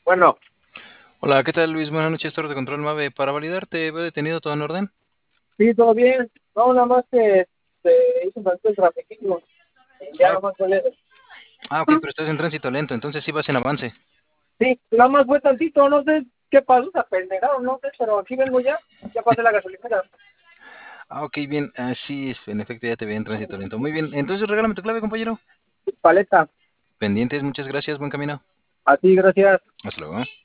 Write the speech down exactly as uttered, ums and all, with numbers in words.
Bueno, Hola, ¿qué tal, Luis? Buenas noches, Torre de Control Mave. Para validarte, ¿veo detenido todo en orden? sí, todo bien. No, nada más que se hizo un tantito el trafiquito. Ya Ah, nada más fue leve. ah, ok, pero estás en tránsito lento, entonces sí vas en avance. Sí, nada más fue tantito, no sé qué pasó, se apendejaron, no sé, pero aquí vengo ya. Ya pasé la gasolinera. Ah, ok, bien. Ah, sí, en efecto ya te vi en tránsito lento. Muy bien, entonces regálame tu clave, compañero. Paleta. Pendientes, muchas gracias, buen camino. A ti, gracias. Hasta luego.